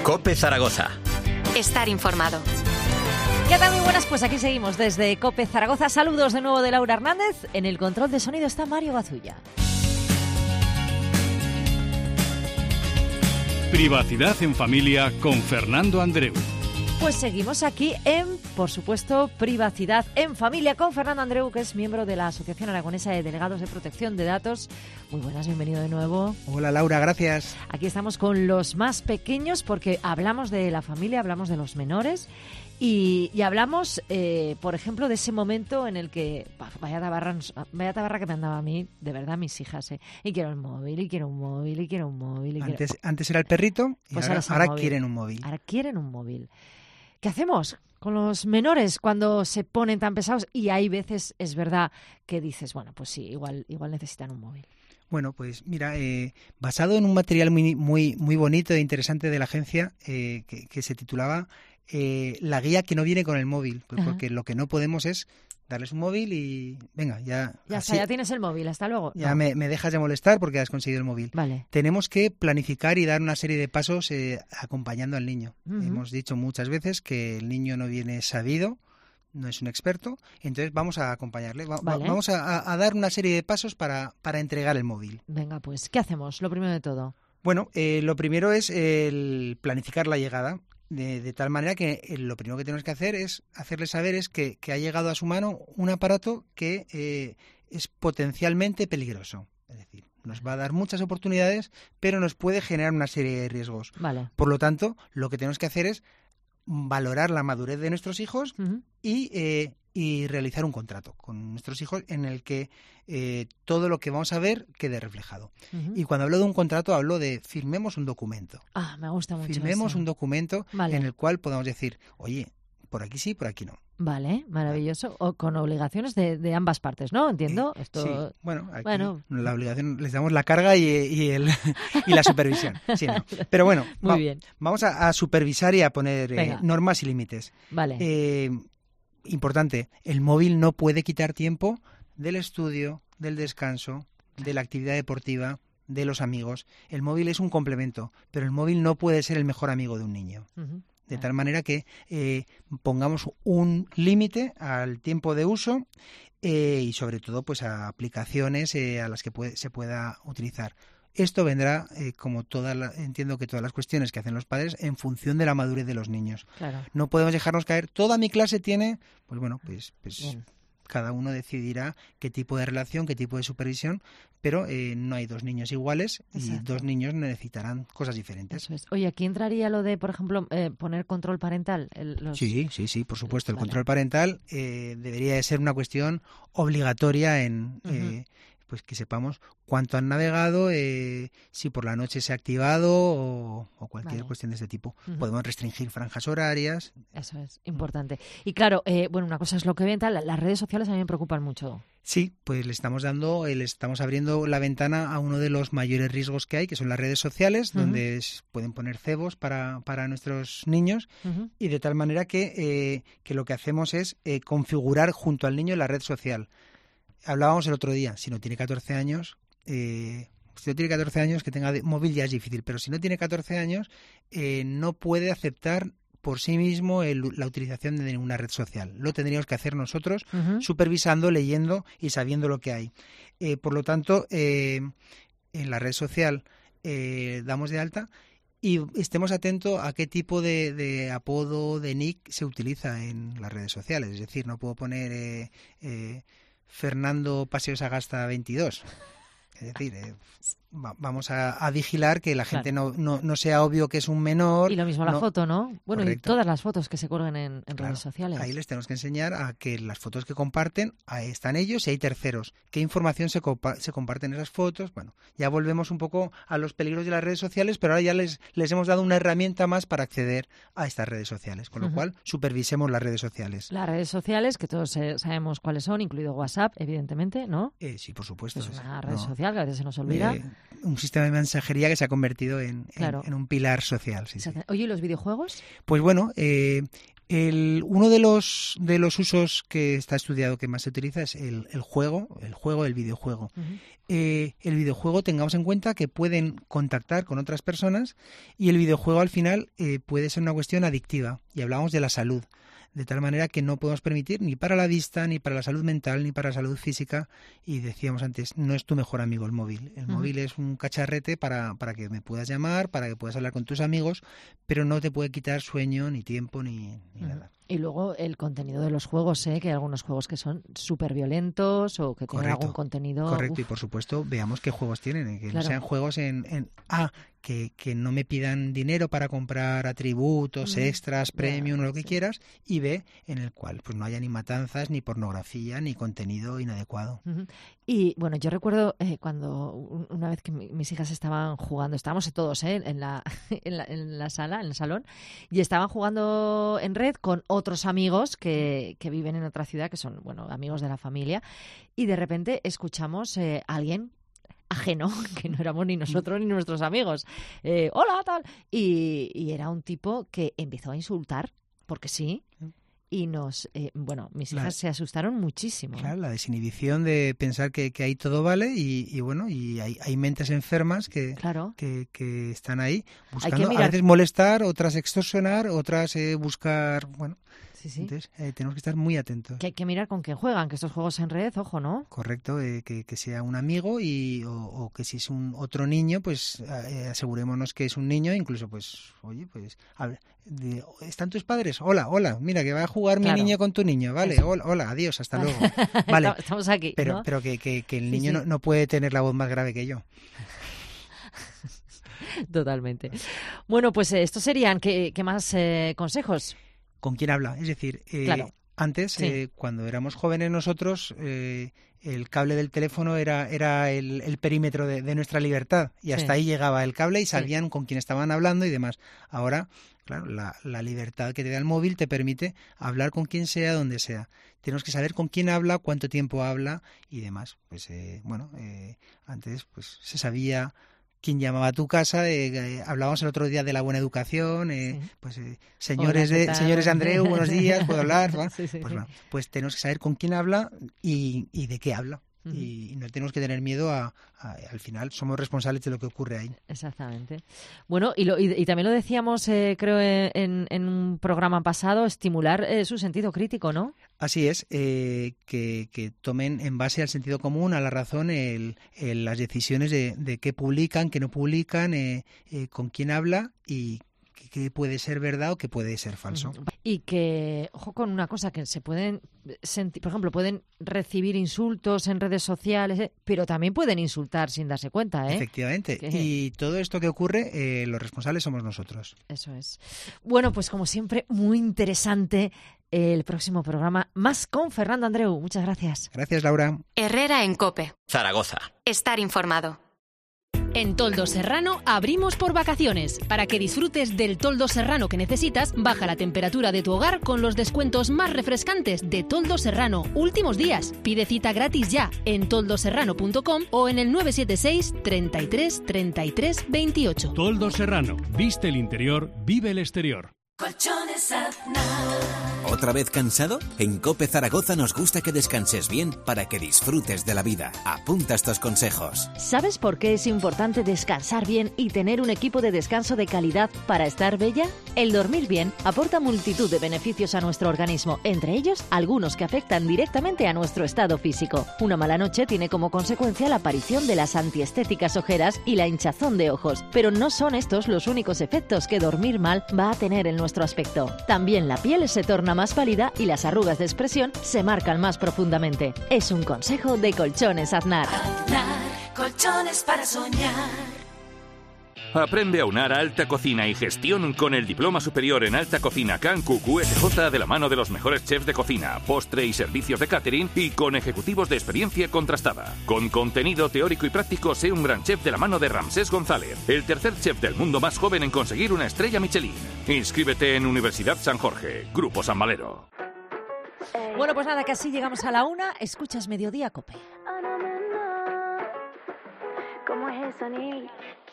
COPE Zaragoza. Estar informado. ¿Qué tal? Muy buenas, pues aquí seguimos desde COPE Zaragoza. Saludos de nuevo de Laura Hernández. En el control de sonido está Mario Gazulla. Privacidad en familia con Fernando Andreu. Pues seguimos aquí en, por supuesto, Privacidad en Familia con Fernando Andreu, que es miembro de la Asociación Aragonesa de Delegados de Protección de Datos. Muy buenas, bienvenido de nuevo. Hola Laura, gracias. Aquí estamos con los más pequeños porque hablamos de la familia, hablamos de los menores y hablamos, por ejemplo, de ese momento en el que, vaya tabarra que me andaba a mí, de verdad, mis hijas, y quiero el móvil, y quiero un móvil, y quiero un móvil. Antes era el perrito y pues ahora quieren un móvil. Ahora quieren un móvil. ¿Qué hacemos con los menores cuando se ponen tan pesados? Y hay veces, es verdad, que dices, bueno, pues sí, igual necesitan un móvil. Bueno, pues mira, basado en un material muy bonito e interesante de la agencia que se titulaba La guía que no viene con el móvil, pues porque lo que no podemos es darles un móvil y venga, ya está, ya tienes el móvil, hasta luego. Ya no. me dejas de molestar porque has conseguido el móvil. Vale. Tenemos que planificar y dar una serie de pasos acompañando al niño. Uh-huh. Hemos dicho muchas veces que el niño no viene sabido, no es un experto, entonces vamos a acompañarle. Vale. Vamos a dar una serie de pasos para entregar el móvil. Venga, pues, ¿qué hacemos? Lo primero de todo. Bueno, lo primero es el planificar la llegada. De tal manera que lo primero que tenemos que hacer es hacerle saber que ha llegado a su mano un aparato que es potencialmente peligroso. Es decir, nos va a dar muchas oportunidades, pero nos puede generar una serie de riesgos. Vale. Por lo tanto, lo que tenemos que hacer es valorar la madurez de nuestros hijos uh-huh. y realizar un contrato con nuestros hijos en el que todo lo que vamos a ver quede reflejado. Uh-huh. Y cuando hablo de un contrato, hablo de firmemos un documento. Ah, me gusta mucho. Firmemos eso. un documento Vale. en el cual podamos decir, oye, por aquí sí, por aquí no. Vale, maravilloso. O con obligaciones de ambas partes, ¿no? Entiendo. Esto... Sí, bueno, aquí la obligación, les damos la carga y la supervisión. Sí, no. Pero bueno, muy bien. Vamos a supervisar y a poner normas y límites. Vale. Importante, el móvil no puede quitar tiempo del estudio, del descanso, de la actividad deportiva, de los amigos. El móvil es un complemento, pero el móvil no puede ser el mejor amigo de un niño. Uh-huh. De tal manera que pongamos un límite al tiempo de uso y sobre todo pues a aplicaciones a las que se pueda utilizar. Esto vendrá, entiendo que todas las cuestiones que hacen los padres, en función de la madurez de los niños. Claro. No podemos dejarnos caer. Toda mi clase tiene, pues bueno, pues cada uno decidirá qué tipo de relación, qué tipo de supervisión, pero no hay dos niños iguales. Exacto. Y dos niños necesitarán cosas diferentes. Eso es. Oye, ¿aquí entraría lo de, por ejemplo, poner control parental? Sí, por supuesto. El control parental debería de ser una cuestión obligatoria en... Uh-huh. Pues que sepamos cuánto han navegado, si por la noche se ha activado o cualquier cuestión de este tipo. Uh-huh. Podemos restringir franjas horarias. Eso es importante. Y claro, una cosa es lo que ven, las redes sociales a mí me preocupan mucho. Sí, pues le estamos abriendo la ventana a uno de los mayores riesgos que hay, que son las redes sociales, uh-huh. donde pueden poner cebos para nuestros niños, uh-huh. y de tal manera que lo que hacemos es configurar junto al niño la red social. Hablábamos el otro día, si no tiene 14 años, que tenga móvil ya es difícil, pero si no tiene 14 años, no puede aceptar por sí mismo la utilización de ninguna red social. Lo tendríamos que hacer nosotros, uh-huh. supervisando, leyendo y sabiendo lo que hay. Por lo tanto, en la red social damos de alta y estemos atentos a qué tipo de apodo, de nick se utiliza en las redes sociales. Es decir, no puedo poner... Fernando Paseo Sagasta 22. Es decir, vamos a vigilar que la gente no sea obvio que es un menor. Y lo mismo la foto, ¿no? Bueno, correcto. Y todas las fotos que se cuelguen en redes sociales. Ahí les tenemos que enseñar a que las fotos que comparten, ahí están ellos y hay terceros. ¿Qué información se comparten en esas fotos? Bueno, ya volvemos un poco a los peligros de las redes sociales, pero ahora ya les hemos dado una herramienta más para acceder a estas redes sociales. Con lo uh-huh. cual, supervisemos las redes sociales. Las redes sociales, que todos sabemos cuáles son, incluido WhatsApp, evidentemente, ¿no? Sí, por supuesto. Es una red social que a veces se nos olvida. un sistema de mensajería que se ha convertido en un pilar social. Sí. Oye, ¿y los videojuegos? Pues bueno, uno de los usos que está estudiado que más se utiliza es el videojuego. Uh-huh. El videojuego, tengamos en cuenta que pueden contactar con otras personas y el videojuego al final puede ser una cuestión adictiva. Y hablábamos de la salud. De tal manera que no podemos permitir ni para la vista, ni para la salud mental, ni para la salud física. Y decíamos antes, no es tu mejor amigo el móvil. El móvil es un cacharrete para que me puedas llamar, para que puedas hablar con tus amigos, pero no te puede quitar sueño, ni tiempo, ni nada. Y luego el contenido de los juegos, que hay algunos juegos que son súper violentos o que tienen algún contenido... Correcto, y por supuesto, veamos qué juegos tienen, que no sean juegos que no me pidan dinero para comprar atributos, extras, premium o lo que quieras, y B, en el cual pues no haya ni matanzas, ni pornografía, ni contenido inadecuado. Y bueno, yo recuerdo cuando una vez que mis hijas estaban jugando, estábamos todos en la sala, en el salón, y estaban jugando en red con otros amigos que viven en otra ciudad, que son, bueno, amigos de la familia, y de repente escuchamos a alguien ajeno, que no éramos ni nosotros ni nuestros amigos. Hola, tal. Y era un tipo que empezó a insultar, porque sí, y mis hijas se asustaron muchísimo. Claro, la desinhibición de pensar que ahí todo vale y hay mentes enfermas que están ahí buscando a veces molestar, otras extorsionar, otras buscar, bueno... Sí. Entonces, tenemos que estar muy atentos. Que hay que mirar con quién juegan, que estos juegos en red, ojo, ¿no? Correcto, que sea un amigo o que si es un otro niño, pues asegurémonos que es un niño, incluso pues, oye, pues, ¿están tus padres? Hola, mira, que va a jugar mi niño con tu niño, vale, hola, adiós, hasta luego. Vale. Estamos aquí, pero, ¿no? Pero que el niño no puede tener la voz más grave que yo. Totalmente. Bueno, pues estos serían, ¿qué más consejos? ¿Con quién habla? Es decir, antes, cuando éramos jóvenes nosotros, el cable del teléfono era el perímetro de nuestra libertad y hasta ahí llegaba el cable y sabían con quién estaban hablando y demás. Ahora, claro, la libertad que te da el móvil te permite hablar con quien sea, donde sea. Tenemos que saber con quién habla, cuánto tiempo habla y demás. Pues antes pues se sabía... quién llamaba a tu casa, hablábamos el otro día de la buena educación, señores Andreu, buenos días, ¿puedo hablar? Pues tenemos que saber con quién habla y de qué habla. Y no tenemos que tener miedo al final somos responsables de lo que ocurre ahí. Exactamente. Bueno, y también lo decíamos, creo, en un programa pasado, estimular su sentido crítico, ¿no? Así es, que tomen en base al sentido común, a la razón, las decisiones de qué publican, qué no publican, con quién habla y qué puede ser verdad o qué puede ser falso. Y que, ojo con una cosa, que se pueden sentir, por ejemplo, pueden recibir insultos en redes sociales, pero también pueden insultar sin darse cuenta, ¿eh? Efectivamente. Y todo esto que ocurre, los responsables somos nosotros. Eso es. Bueno, pues como siempre, muy interesante el próximo programa, más con Fernando Andreu. Muchas gracias. Gracias, Laura. Herrera en COPE. Zaragoza. Estar informado. En Toldos Serrano abrimos por vacaciones. Para que disfrutes del toldo serrano que necesitas, baja la temperatura de tu hogar con los descuentos más refrescantes de Toldos Serrano. Últimos días. Pide cita gratis ya en toldoserrano.com o en el 976 33 33 28. Toldos Serrano. Viste el interior, vive el exterior. Colchones Aznar. ¿Otra vez cansado? En COPE Zaragoza nos gusta que descanses bien para que disfrutes de la vida. Apunta estos consejos. ¿Sabes por qué es importante descansar bien y tener un equipo de descanso de calidad para estar bella? El dormir bien aporta multitud de beneficios a nuestro organismo, entre ellos algunos que afectan directamente a nuestro estado físico. Una mala noche tiene como consecuencia la aparición de las antiestéticas ojeras y la hinchazón de ojos, pero no son estos los únicos efectos que dormir mal va a tener en nuestro aspecto. También la piel se torna más pálida y las arrugas de expresión se marcan más profundamente. Es un consejo de Colchones Aznar. Aznar, colchones para soñar. Aprende a unar alta cocina y gestión con el Diploma Superior en Alta Cocina CANCU QSJ de la mano de los mejores chefs de cocina, postre y servicios de catering y con ejecutivos de experiencia contrastada. Con contenido teórico y práctico, sé un gran chef de la mano de Ramsés González, el tercer chef del mundo más joven en conseguir una estrella Michelin. Inscríbete en Universidad San Jorge, Grupo San Valero. Bueno, pues nada, que así llegamos a la 1. Escuchas Mediodía COPE. ¿Cómo es eso, Neil?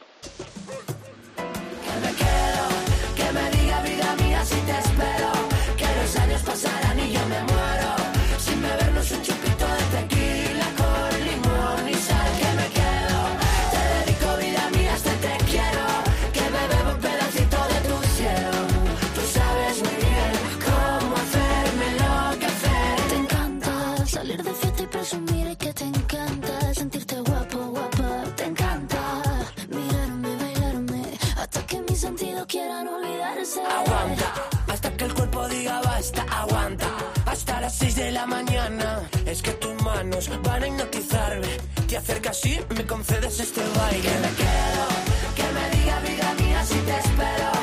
Que me quedo, que me diga vida mía si te espero. Que los años pasarán y yo me muero sin bebernos un chupito de tequila con limón y sal. Que me quedo, te dedico vida mía, este te quiero. Que me bebo un pedacito de tu cielo. Tú sabes muy bien cómo hacerme enloquecer. Te encanta salir de fiesta y presumir y que te encanta sentirte guapo, guapa. Te encanta mirarme, bailarme hasta que mis sentidos quieran olvidarse. Aguanta, hasta que el cuerpo diga basta, aguanta. Hasta las 6 de la mañana, es que tus manos van a hipnotizarme. Te acercas y me concedes este baile. Que me quedo, que me diga vida mía si te espero.